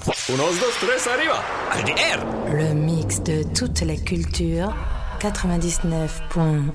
Unos, dos, tres, arriba. RDR. Le mix de toute la culture, 99.1.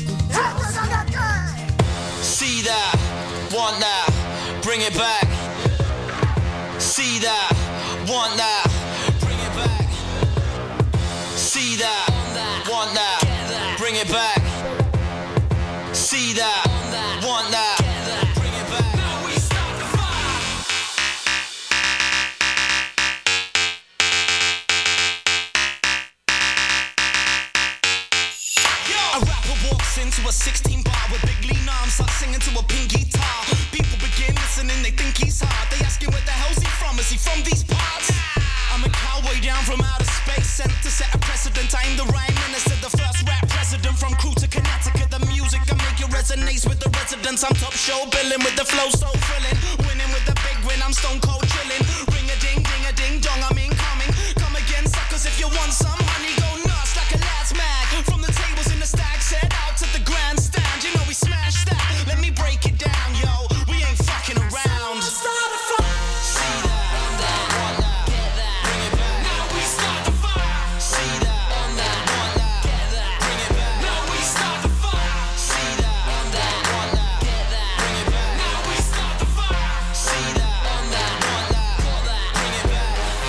See that, want that, bring it back. See that, want that, bring it back. See that, want that, bring it back. See that, want that, bring it back. Now we start the fire. A rapper walks into a 16 bar with big lean arms, start singing to a pink guitar. People begin listening, they think he's hard. They ask him where the hell's he from? Is he from these parts? I'm a cowboy down from outer space, sent to set a precedent. I'm the rhyme minister, the first rap president. From crew to Connecticut, the music I make it resonates with the residents. I'm top show billing with the flow so thrilling. Winning with the big win, I'm stone cold chilling. Ring a ding dong, I'm incoming. Come again, suckers, if you want some honey, go nuts like a lad's mag. From the tables in the stag set out to the grandstand, you know we smash that. Let me break it down, yo. We ain't fucking around. Start a fire. See that, want that, get that, bring it back. Now we start the fire. See that, want that, get that, bring it back. Now we start the fire. See that, want that, get that, bring it back. Now we start the fire. See that, want that, bring it back.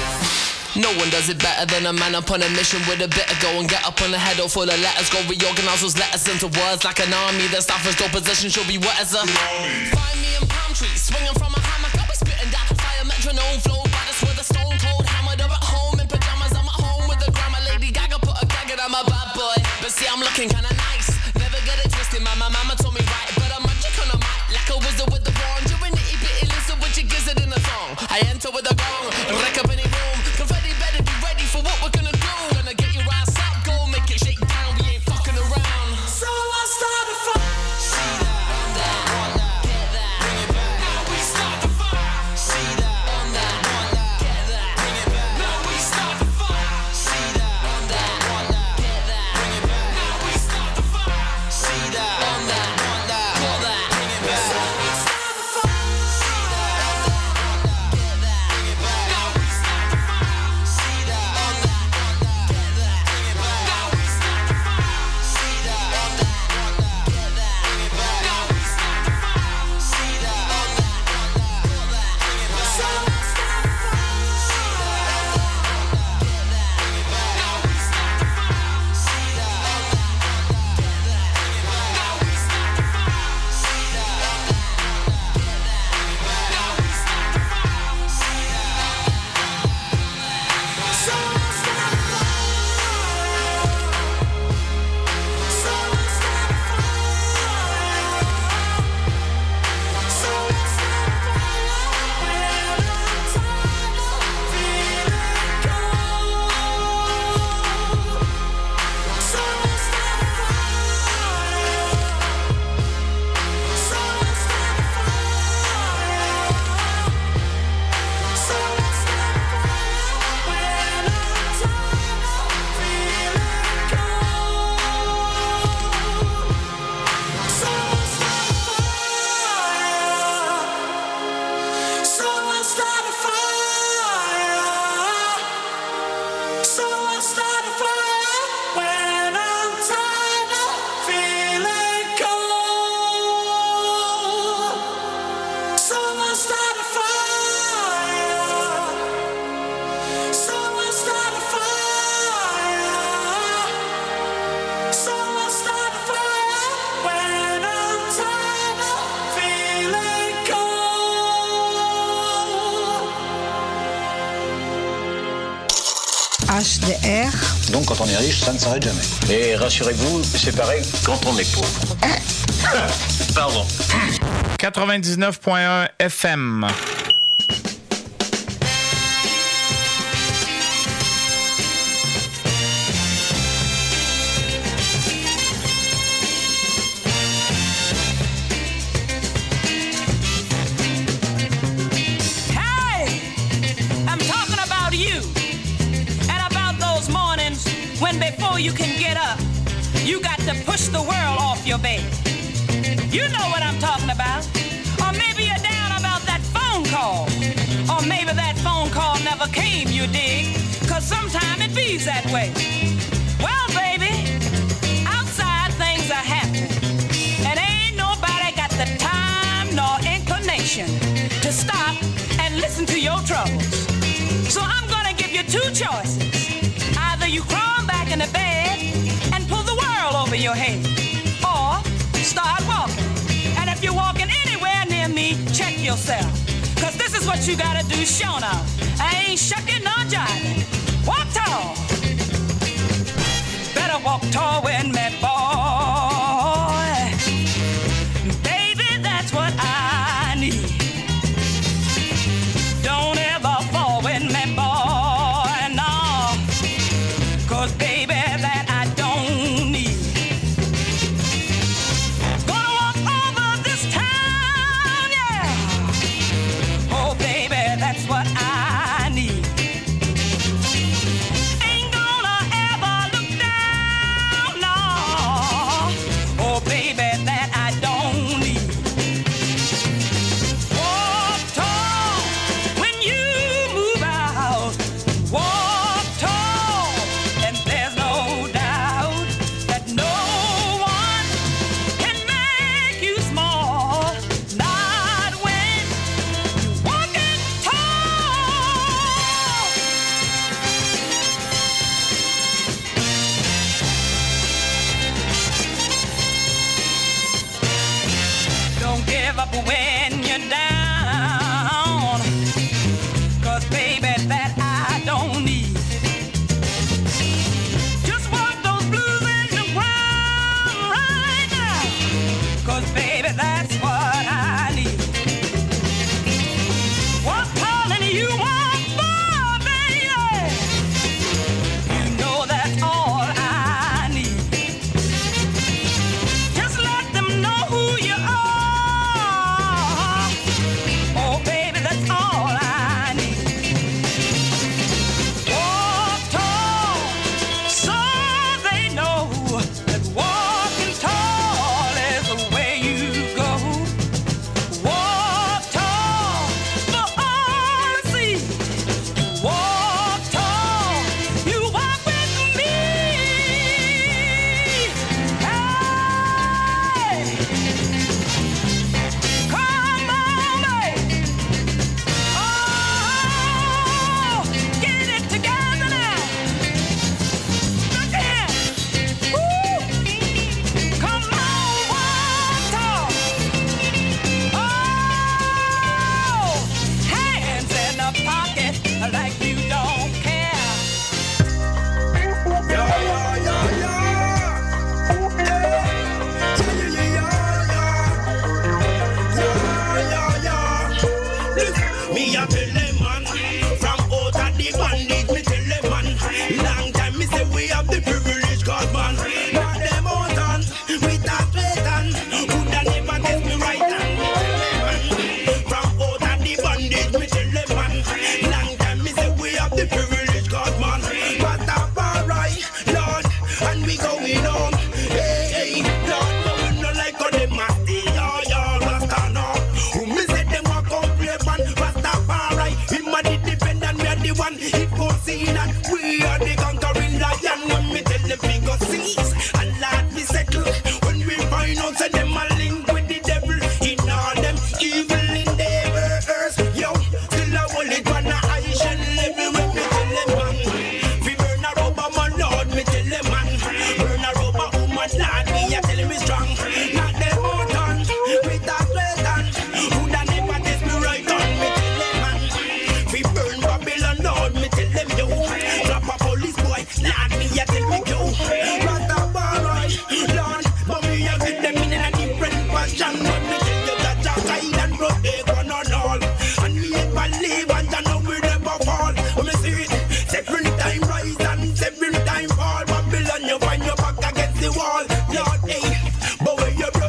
No one does it better than a man upon a mission with a bit of go and get up on a head or full of letters. Go reorganize those letters into words like an army. The staff is no position should be wet as a find me in palm trees, swinging from a hammock. I'll be spitting that fire metronome flow. Baddest with a stone cold hammer. They're at home in pajamas. I'm at home with the grammar. Lady Gaga put a gag and I'm a bad boy. But see, I'm looking kinda nice. Never get it twisted, man. My mama told me right. But I'm magic on a mic like a wizard with the wand. You're an itty bitty lizard with your gizzard in a thong. I enter with a gong, wreck up any room. Confetti better be ready for what we're gonna do. Gonna get your ass up, go make it shake down. We ain't fucking around. So I start a fire. See that, want that, get that, bring it back. Now we start the fire. See that, want that, get that, bring it back. Now we start the fire. See that, want that, get that, bring it back. Now we start the fire. See that, want that, get that, bring it back. So we start the fire. See that, want that, get that, bring it back. Now we start the fire. See that, want that, get that, bring it back. Now we start the fire. See that, want that, get that, bring it back. Now we start the fire. See that, want that, get that, bring it back. So we start the fire. See that, want that, get that, bring it back. Now we start the fire. See that, want that, get that, bring it back. Now we start the fire. See that, want that, get that, bring it back. Now we start the fire. See that. So I start the fire. So I start the fire. So I start the fire. When I'm tired of feeling cold. So I start the fire. So I start the fire. So I start the fire. When I'm tired of feeling cold. So I start the fire. So I start the fire. So I start the fire when I'm tired of feeling cold. So I start the fire. So I start the fire. So I start the fire when I'm tired of feeling cold. HDR. Donc quand on est riche, ça ne s'arrête jamais. Et rassurez-vous, c'est pareil quand on est pauvre. Pardon. 99.1 FM. Hey, I'm talking about you and about those mornings when before you can get up, you got to push the world off your bed. You know what I'm talking about. Or maybe you're down about that phone call. Or maybe that phone call never came, you dig? 'Cause sometimes it be's that way. Well, baby, outside things are happening. over your head. Or start walking. And if you're walking anywhere near me, check yourself. Cause this is what you gotta do, show now. I ain't shucking nor jiving. Walk tall. Better walk tall with me, boy. Baby, that's what I need. Don't ever fall with me, boy, no. Cause baby, that I don't need. Gonna walk over this town, yeah. Oh baby, that's what I need. Ain't gonna ever look down, no. Oh baby, that I don't need. Walk tall when you move out. Walk tall, and there's no doubt that no one can make you small. Not when you're walking tall. Don't give up when you're down. Cause baby, that I don't need. Just walk those blues in the ground right now. Cause baby, that's what I need. Walk tall and you walk far, baby. You know that's all I need. Just let them know who you are. Oh, baby, that's all I need. Walk tall, so they know that walking tall is the way you go. Walk tall for all to see. Walk tall, you walk with me. Hey, come on, babe. Oh, get it together now. Look here. Woo. Come on, walk tall. Oh, hands in the pocket like you don't care. Me a tell them man, from out of the bandit, me tell them man. Long time me say we have the privilege, cause man, not them out on, with that Satan, coulda never get me right hand. Me tell them man, from out of the bandit, me tell them man. Long time me say we have the privilege, cause man, Rastafari, Lord, and we going home. Hey, hey, Lord, but we no like how them a stay, yeah, Rasta now. Who me say them a come play man, Rastafari. Him a the defendant, we are the one. It goes seen and we are the conquering lion. When me tell them we go seize and Lord we settle. When we find out say them a link with the devil in all them evil endeavors. Yo, still a hold it on a high shell level. When me tell them man, we burn a rubber man, Lord. Me tell them man, burn a rubber woman, Lord. Me a tell me strong, not them out on with that Satan. Who'da never test me right on? Me tell them man, we burn Babylon, Lord. Me tell them yo, drop a police boy, Lord. Me a tell me yo, Rastafari, Lord. But me a get them in a different fashion. But me tell you that Jah guide and protect one and all. And me ever live and I know we never fall. When me see it, every time rise and every time fall. Babylon, you find your back against the wall, Lord. Hey, but where you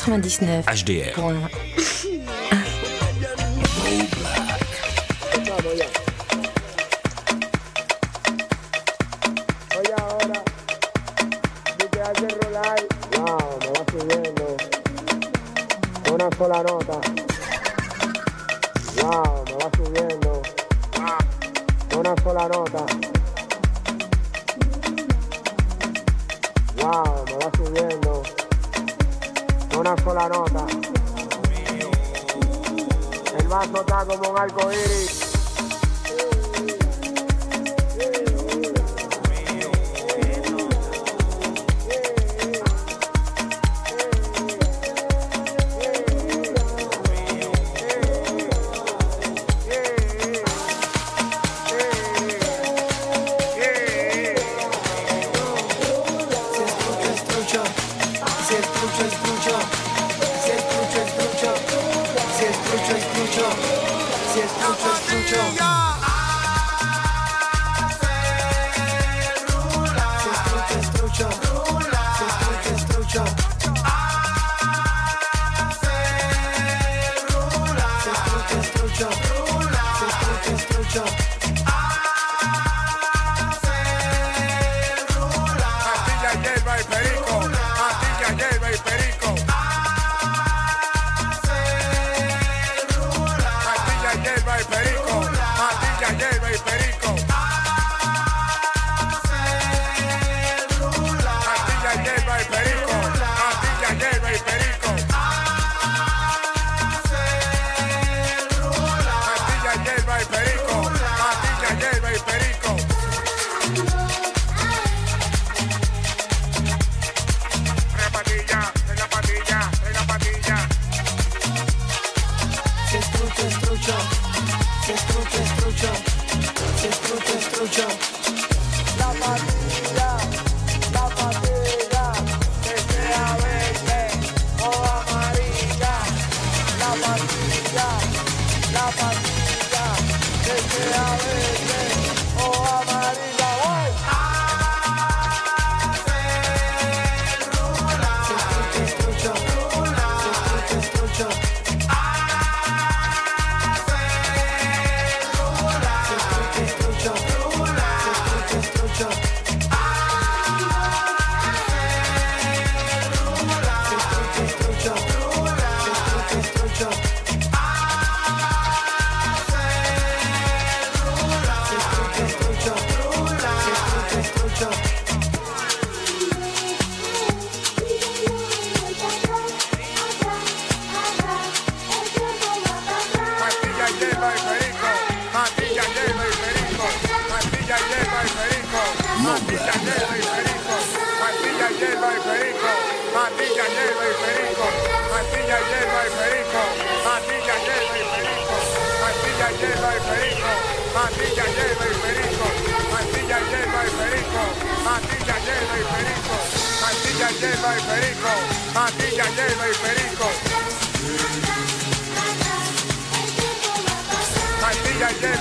99. HDR. Oye, ahora, si te hace rolar, wow, me va subiendo una sola nota. Wow, me va subiendo una sola nota. Wow, me va subiendo una sola nota. El vaso está como un arco iris.